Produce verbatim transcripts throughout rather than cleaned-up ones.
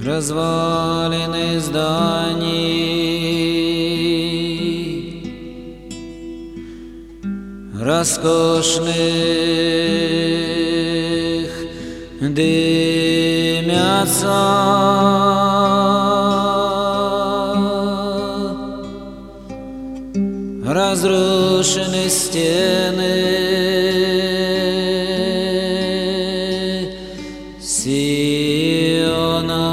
развалины зданий, роскошных дымятся разрушены стены Сиона.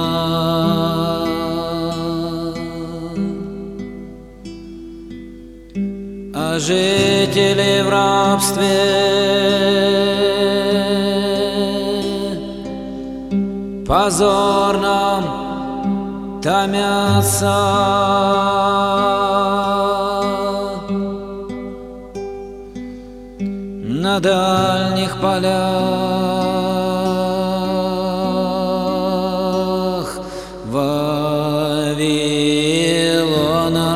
А жители в рабстве позорном томятся на дальних полях Вавилона.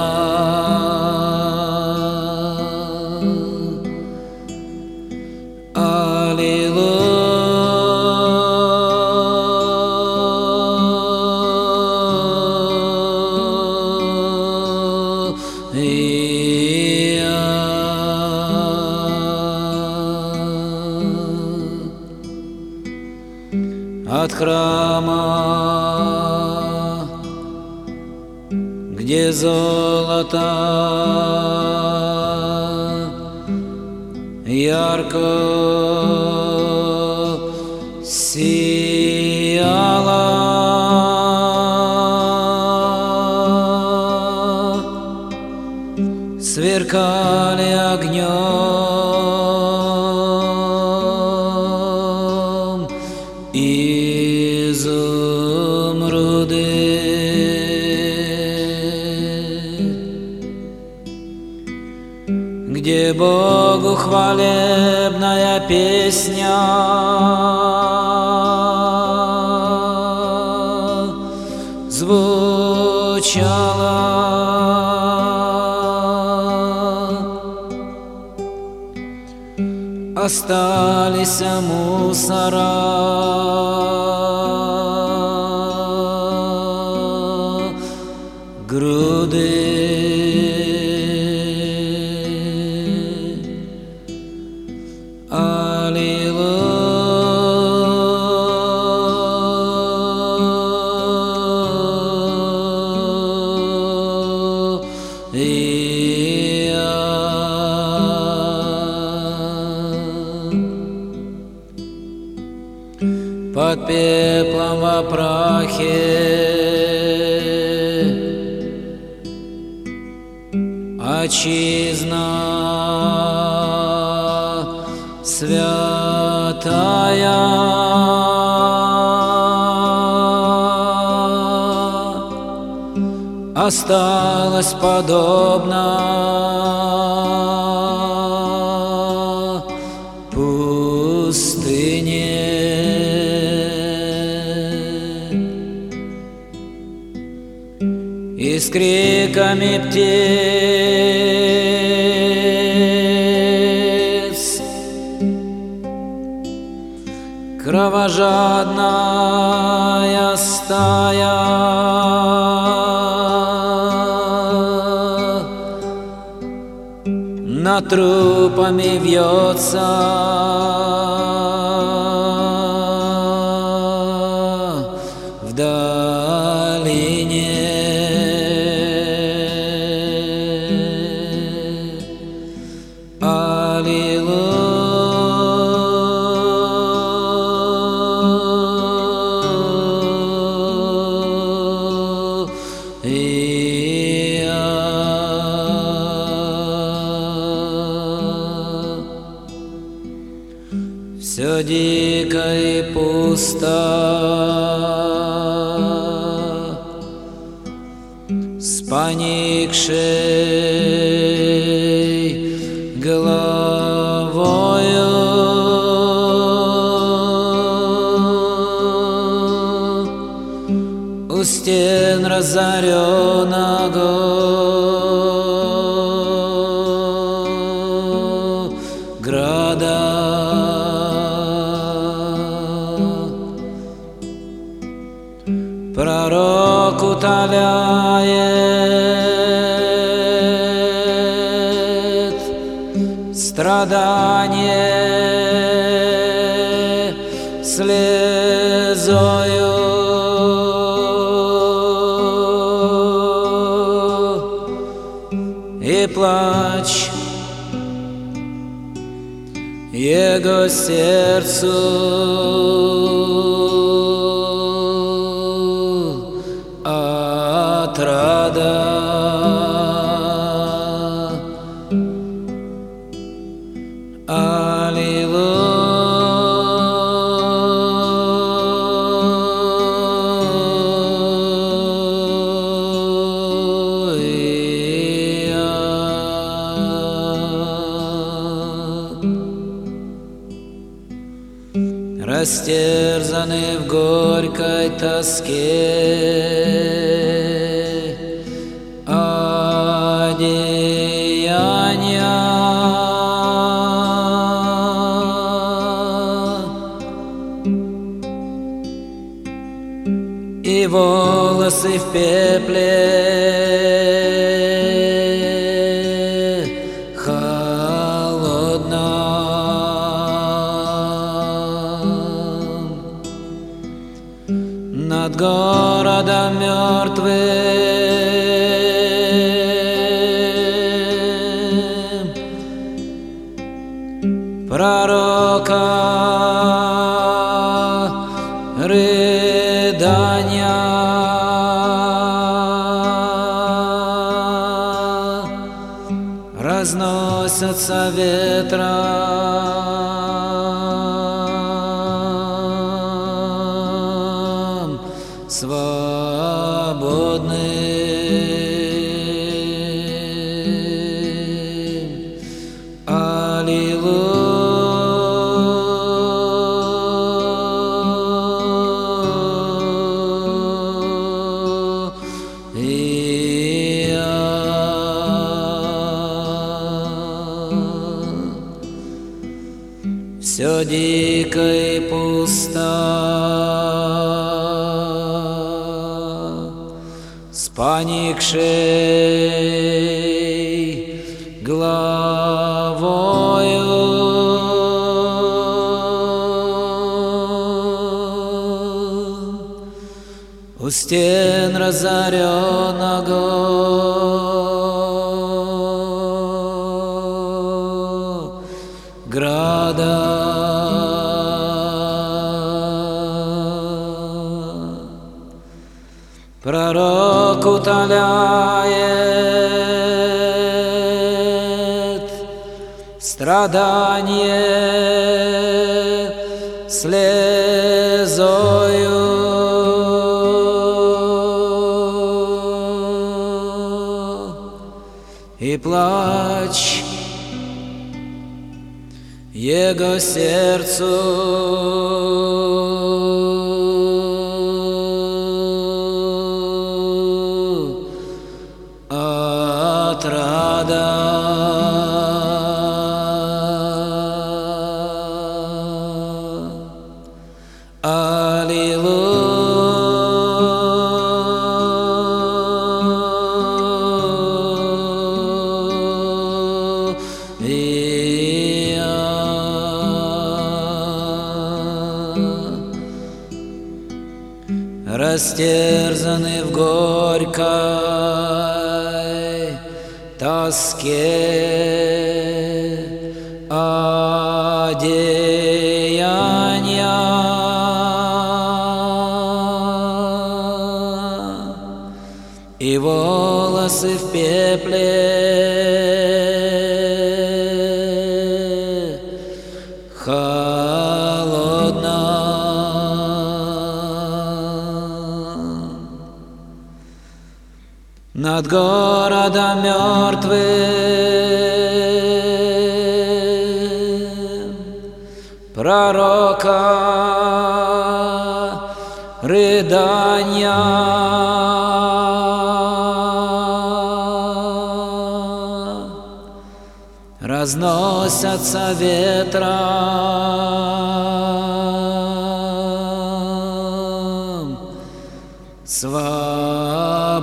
От храма, где золото ярко сияло, сверкали огнем изумруды. Где Богу хвалебная песня звучала, остались мусора груды. Под пеплом во прахе отчизна святая, осталась подобна пустыне. И с криками птиц кровожадная стая над трупами вьется в долине. Все дико и пусто, с поникшей головою у стен разоренного града. утоляет страдание слезою, и плач Его сердцу отрада. Растерзаны в горькой тоске одеяния, и волосы в пепле над городом мертвым пророка рыдания разносятся ветром свободным. Аллилуйя. Все дико и пусто, с поникшей головою, у стен разоренного града. Пророк утоляет страдание слезою, и плач Его сердцу отрада. Аллилуйя. Растерзаны в горькой тоске одеяния, и волосы в пепле холодно. Над городом мертвым пророка рыдания разносятся ветром свободным.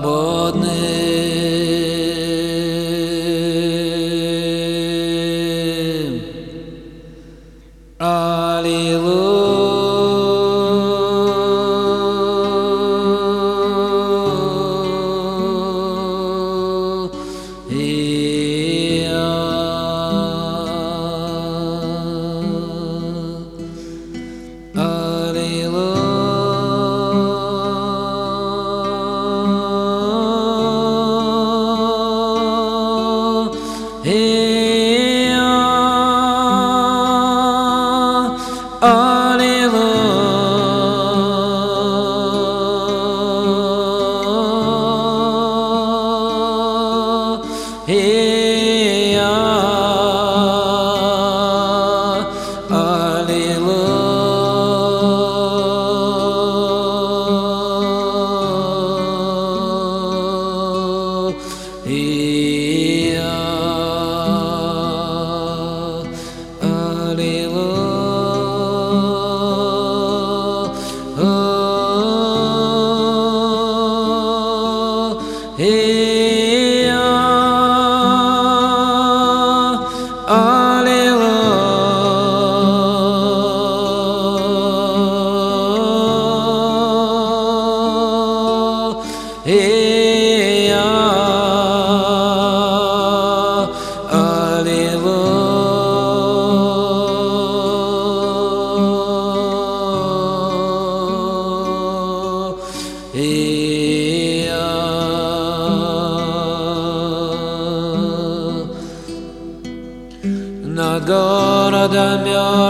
над городом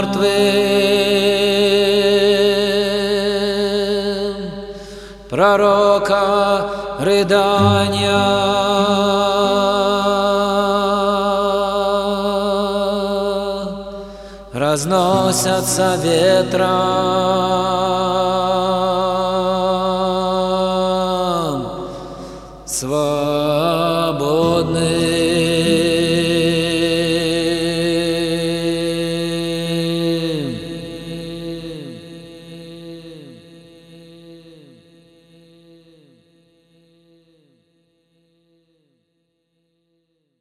мертвым, пророка рыдания. Разносятся ветром